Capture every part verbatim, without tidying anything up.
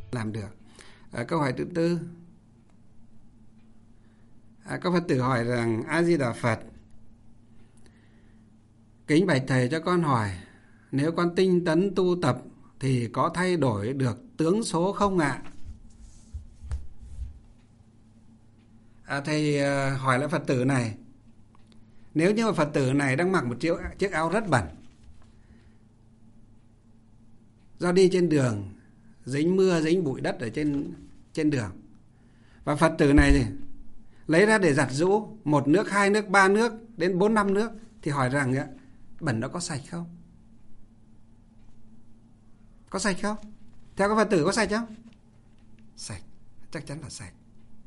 làm được. À, câu hỏi thứ tư, à, các Phật tử hỏi rằng: A Di Đà Phật, kính bạch thầy cho con hỏi, nếu con tinh tấn tu tập thì có thay đổi được tướng số không ạ? À, thầy à, hỏi lại Phật tử này, nếu như mà Phật tử này đang mặc một chiếc, chiếc áo rất bẩn, do đi trên đường dính mưa dính bụi đất ở trên trên đường, và Phật tử này thì lấy ra để giặt giũ một nước, hai nước, ba nước đến bốn năm nước, thì hỏi rằng bẩn đó có sạch không? Có sạch không? Theo các Phật tử có sạch không? Sạch, chắc chắn là sạch.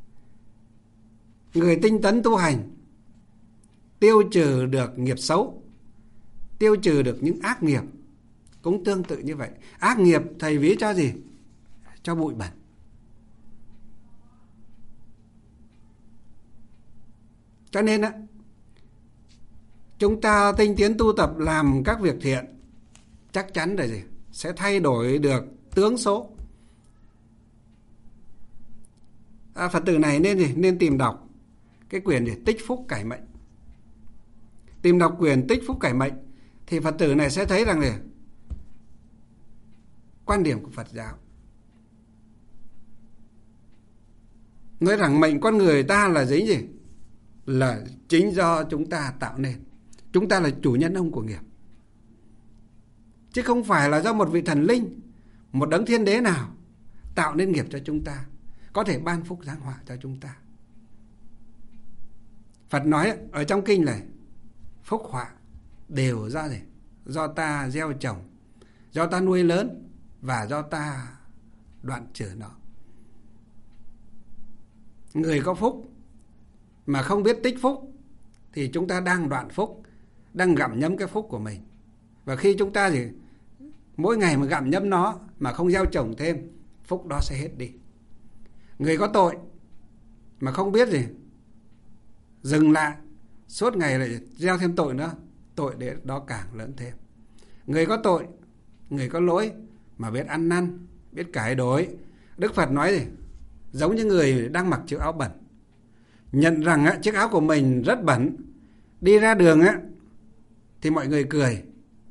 Người tinh tấn tu hành tiêu trừ được nghiệp xấu, tiêu trừ được những ác nghiệp, cũng tương tự như vậy. Ác nghiệp thầy ví cho gì? Cho bụi bẩn. Cho nên á, chúng ta tinh tiến tu tập làm các việc thiện, chắc chắn là gì? Sẽ thay đổi được tướng số. À, Phật tử này nên gì? Nên tìm đọc cái quyển để tích phúc cải mệnh. Tìm đọc quyển tích phúc cải mệnh thì Phật tử này sẽ thấy rằng là quan điểm của Phật giáo nói rằng mệnh con người ta là dính gì? Là chính do chúng ta tạo nên. Chúng ta là chủ nhân ông của nghiệp, chứ không phải là do một vị thần linh, một đấng thiên đế nào tạo nên nghiệp cho chúng ta, có thể ban phúc giáng họa cho chúng ta. Phật nói ở trong kinh này, phúc họa đều do gì? Do ta gieo trồng, do ta nuôi lớn, và do ta đoạn trừ nó. Người có phúc mà không biết tích phúc thì chúng ta đang đoạn phúc, đang gặm nhấm cái phúc của mình. Và khi chúng ta gì mỗi ngày mà gặm nhấm nó mà không gieo trồng thêm, phúc đó sẽ hết đi. Người có tội mà không biết gì dừng lại, suốt ngày lại gieo thêm tội nữa, tội để đó càng lớn thêm. Người có tội, người có lỗi mà biết ăn năn, biết cải đổi, Đức Phật nói gì? Giống như người đang mặc chiếc áo bẩn, nhận rằng á, chiếc áo của mình rất bẩn, đi ra đường á, thì mọi người cười,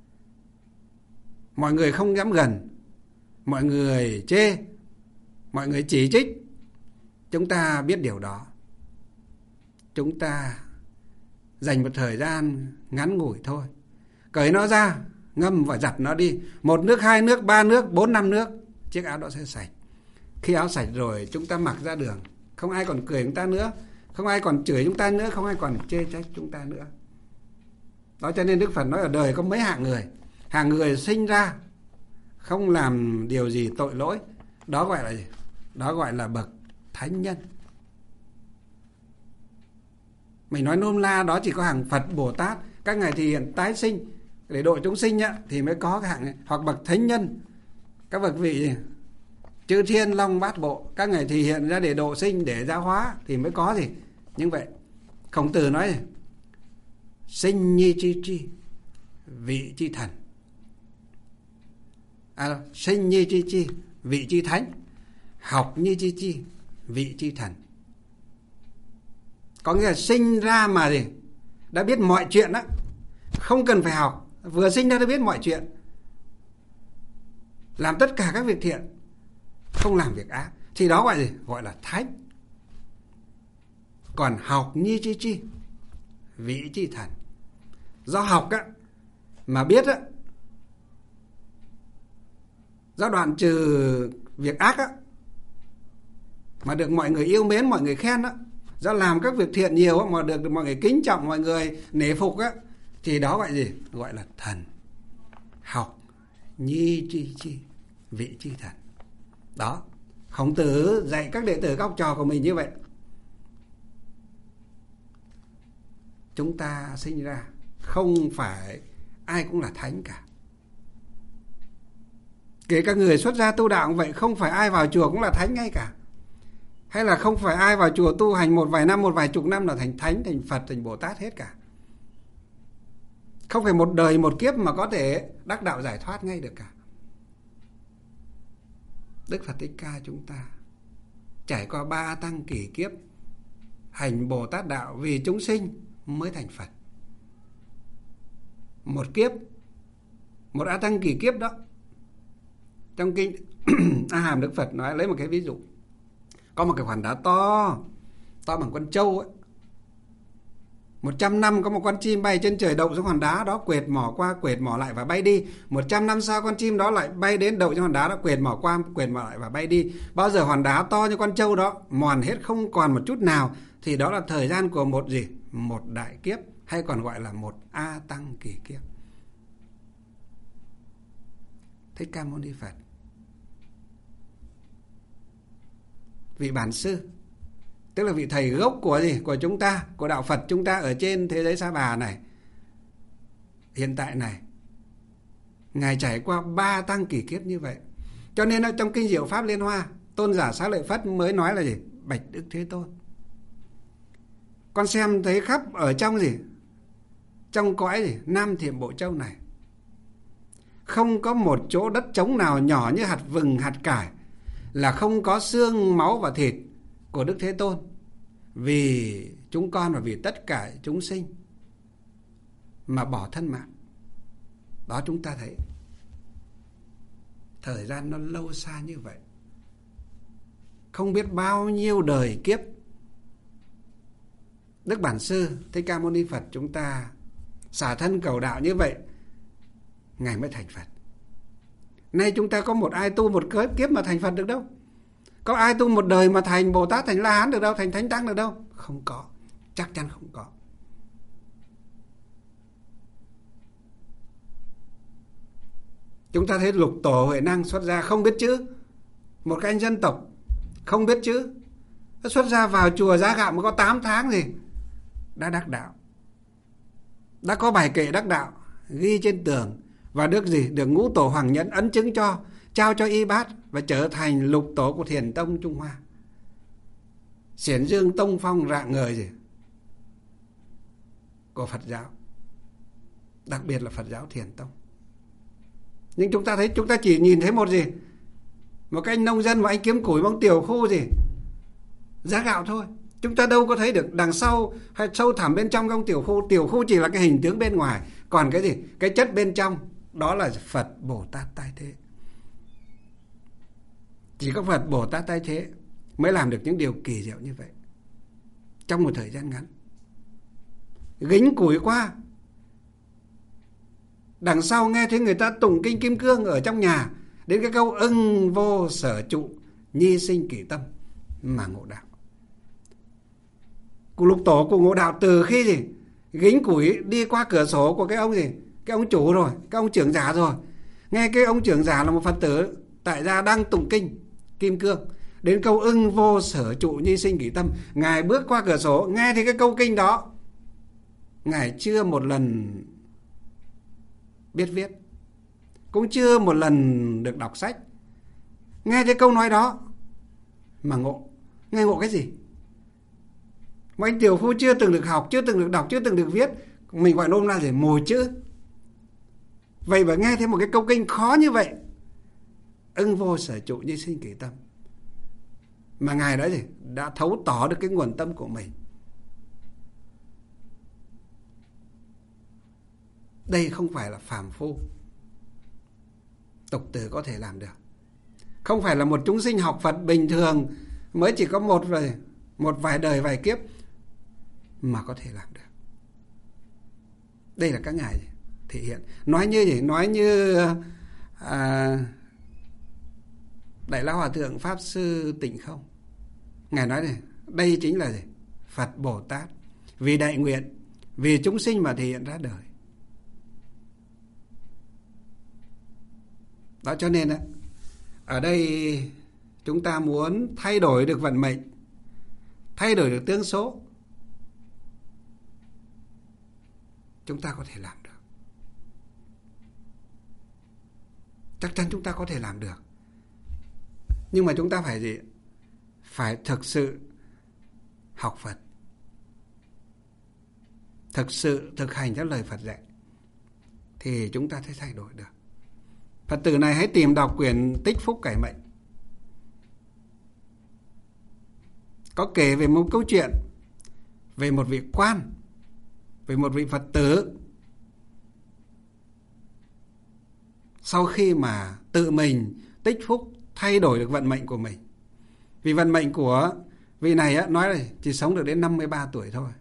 mọi người không dám gần, mọi người chê, mọi người chỉ trích. Chúng ta biết điều đó, chúng ta dành một thời gian ngắn ngủi thôi, cởi nó ra, ngâm và giặt nó đi, một nước, hai nước, ba nước, bốn năm nước, chiếc áo đó sẽ sạch. Khi áo sạch rồi, chúng ta mặc ra đường, không ai còn cười chúng ta nữa, không ai còn chửi chúng ta nữa, không ai còn chê trách chúng ta nữa. Đó, cho nên Đức Phật nói ở đời có mấy hạng người. Hạng người sinh ra không làm điều gì tội lỗi, đó gọi là gì? Đó gọi là bậc thánh nhân. Mình nói nôm na đó chỉ có hàng Phật, Bồ Tát, các ngài thì hiện tái sinh để độ chúng sinh á, thì mới có cái hạng này. Hoặc bậc thánh nhân, các bậc vị gì? Chư thiên long bát bộ, các ngài thì hiện ra để độ sinh, để giáo hóa, thì mới có gì như vậy. Khổng Tử nói sinh nhi chi chi, vị chi thần. À, sinh nhi chi chi, vị chi thánh. Học nhi chi chi, vị chi thần. Có nghĩa là sinh ra mà gì? Đã biết mọi chuyện đó, không cần phải học, vừa sinh ra đã biết mọi chuyện, làm tất cả các việc thiện, không làm việc ác, thì đó gọi gì? Gọi là thánh. Còn học nhi chi chi, vị chi thần. Do học á mà biết á, do đoạn trừ việc ác á mà được mọi người yêu mến, mọi người khen á, do làm các việc thiện nhiều á mà được mọi người kính trọng, mọi người nể phục á, thì đó gọi gì? Gọi là thần. Học nhi chi chi, vị chi thần. Đó, Khổng Tử dạy các đệ tử, các học trò của mình như vậy. Chúng ta sinh ra không phải ai cũng là thánh cả. Kể cả người xuất gia tu đạo cũng vậy, không phải ai vào chùa cũng là thánh ngay cả. Hay là không phải ai vào chùa tu hành một vài năm, một vài chục năm là thành thánh, thành Phật, thành Bồ Tát hết cả. Không phải một đời một kiếp mà có thể đắc đạo giải thoát ngay được cả. Đức Phật Thích Ca chúng ta trải qua ba tăng kỷ kiếp hành Bồ Tát đạo vì chúng sinh mới thành Phật. Một kiếp, một A Tăng kỷ kiếp đó. Trong kinh A Hàm Đức Phật nói, lấy một cái ví dụ, có một cái hòn đá to, to bằng con trâu ấy. Một trăm năm có một con chim bay trên trời đậu xuống hòn đá đó, quệt mỏ qua, quệt mỏ lại và bay đi. Một trăm năm sau con chim đó lại bay đến đậu trên hòn đá đó, quệt mỏ qua, quệt mỏ lại và bay đi. Bao giờ hòn đá to như con trâu đó mòn hết không còn một chút nào, thì đó là thời gian của một gì? Một đại kiếp, hay còn gọi là một A Tăng kỷ kiếp. Thích Ca Mâu Ni Phật, vị bản sư, tức là vị thầy gốc của gì? Của chúng ta, của đạo Phật chúng ta ở trên thế giới Sa Bà này, hiện tại này, Ngài trải qua ba tăng kỷ kiếp như vậy. Cho nên trong kinh Diệu Pháp Liên Hoa, Tôn giả Xá Lợi Phất mới nói là gì? Bạch Đức Thế Tôn, con xem thấy khắp ở trong gì? Trong cõi gì? Nam Thiểm Bộ Châu này, không có một chỗ đất trống nào nhỏ như hạt vừng, hạt cải là không có xương, máu và thịt của Đức Thế Tôn, vì chúng con và vì tất cả chúng sinh mà bỏ thân mạng. Đó, chúng ta thấy thời gian nó lâu xa như vậy, không biết bao nhiêu đời kiếp. Đức Bản Sư Thích Ca Mâu Ni Phật chúng ta xả thân cầu đạo như vậy, Ngài mới thành Phật. Nay chúng ta có một ai tu một kiếp mà thành Phật được đâu. Có ai tu một đời mà thành Bồ Tát, thành La Hán được đâu, thành Thánh Tăng được đâu. Không có, chắc chắn không có. Chúng ta thấy Lục Tổ Huệ Năng xuất gia không biết chữ, một cái anh dân tộc không biết chữ, nó xuất gia vào chùa Giá Gạo mới có tám tháng gì đã đắc đạo, đã có bài kệ đắc đạo ghi trên tường, và được gì? Được Ngũ Tổ Hoàng Nhẫn ấn chứng cho, trao cho y bát, và trở thành lục tổ của Thiền Tông Trung Hoa, xiển dương tông phong rạng ngời gì của Phật giáo, đặc biệt là Phật giáo Thiền Tông. Nhưng chúng ta thấy, chúng ta chỉ nhìn thấy một gì? Một cái anh nông dân, một anh kiếm củi, một tiểu khu gì Giá Gạo thôi. Chúng ta đâu có thấy được đằng sau hay sâu thẳm bên trong ông tiểu khu. Tiểu khu chỉ là cái hình tướng bên ngoài, còn cái gì? Cái chất bên trong đó là Phật Bồ Tát tái thế. Chỉ có Phật Bồ Tát tái thế mới làm được những điều kỳ diệu như vậy trong một thời gian ngắn. Gính củi qua, đằng sau nghe thấy người ta tụng kinh Kim Cương ở trong nhà, đến cái câu ưng vô sở trụ, nhi sinh kỷ tâm mà ngộ đạo. Của Lục Tổ của ngộ đạo từ khi gì? Gính củi đi qua cửa sổ của cái ông gì? Cái ông chủ rồi, cái ông trưởng giả rồi. Nghe cái ông trưởng giả là một Phật tử tại gia đang tụng kinh Kim Cương, đến câu ưng vô sở trụ nhi sinh kỷ tâm, Ngài bước qua cửa sổ, nghe thấy cái câu kinh đó, Ngài chưa một lần biết viết, cũng chưa một lần được đọc sách, nghe thấy câu nói đó mà ngộ. Nghe ngộ cái gì? Một anh tiểu phu chưa từng được học, chưa từng được đọc, chưa từng được viết, mình gọi nôm na để mồi chữ. Vậy mà nghe thấy một cái câu kinh khó như vậy, ưng vô sở trụ nhi sinh kỷ tâm, mà Ngài đã gì? Đã thấu tỏ được cái nguồn tâm của mình. Đây không phải là phàm phu tục tử có thể làm được, không phải là một chúng sinh học Phật bình thường mới chỉ có một vài, một vài đời vài kiếp mà có thể làm được. Đây là các ngài thể hiện. Nói như gì? Nói như à, Đại Lão Hòa Thượng Pháp Sư Tịnh Không, Ngài nói này, đây chính là gì? Phật Bồ Tát vì đại nguyện, vì chúng sinh mà thể hiện ra đời. Đó, cho nên ở đây chúng ta muốn thay đổi được vận mệnh, thay đổi được tướng số, chúng ta có thể làm được. Chắc chắn chúng ta có thể làm được. Nhưng mà chúng ta phải gì? Phải thực sự học Phật, thực sự thực hành theo lời Phật dạy, thì chúng ta sẽ thay đổi được. Phật tử này hãy tìm đọc quyển Tích Phúc Cải Mệnh. có kể về một câu chuyện về một vị quan, về một vị Phật tử sau khi mà tự mình tích phúc thay đổi được vận mệnh của mình. Vì vận mệnh của vị này á, nói là chỉ sống được đến năm mươi ba tuổi thôi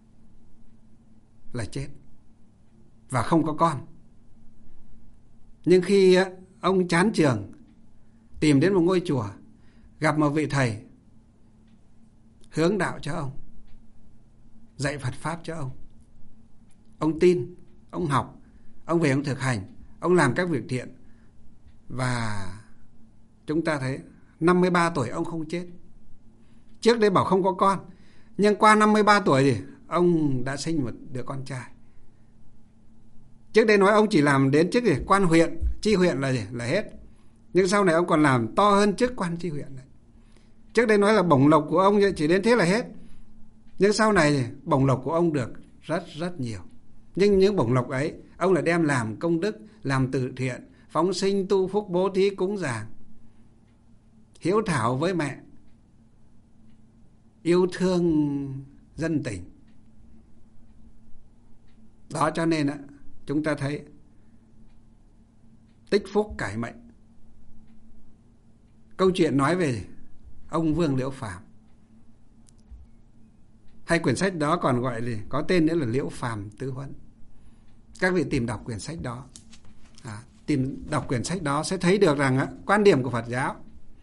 là chết và không có con. Nhưng khi á, ông chán trường tìm đến một ngôi chùa, gặp một vị thầy hướng đạo cho ông, dạy Phật Pháp cho ông. Ông tin, ông học, ông về ông thực hành, ông làm các việc thiện. Và chúng ta thấy năm mươi ba tuổi ông không chết. Trước đây bảo không có con, nhưng qua năm mươi ba tuổi thì ông đã sinh một đứa con trai. Trước đây nói ông chỉ làm đến chức gì? Quan huyện, chi huyện là gì? Là hết. Nhưng sau này ông còn làm to hơn chức quan chi huyện này. Trước đây nói là bổng lộc của ông chỉ đến thế là hết. Nhưng sau này bổng lộc của ông được rất rất nhiều. Nhưng những bổng lộc ấy ông lại đem làm công đức, làm từ thiện, phóng sinh, tu phúc, bố thí, cúng dường, hiếu thảo với mẹ, yêu thương dân tình. Đó cho nên chúng ta thấy tích phúc cải mệnh. Câu chuyện nói về ông Vương Liễu Phàm. Hay quyển sách đó còn gọi là có tên nữa là Liễu Phàm Tứ Huấn. Các vị tìm đọc quyển sách đó, à, tìm đọc quyển sách đó sẽ thấy được rằng á, quan điểm của Phật giáo.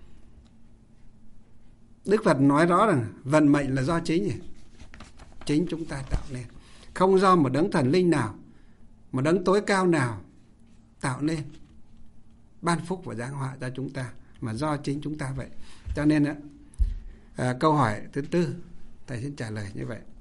Đức Phật nói rõ rằng vận mệnh là do chính chính chúng ta tạo nên, không do một đấng thần linh nào, một đấng tối cao nào tạo nên ban phúc và giáng họa cho chúng ta, mà do chính chúng ta vậy. Cho nên á, à, câu hỏi thứ tư thầy xin trả lời như vậy.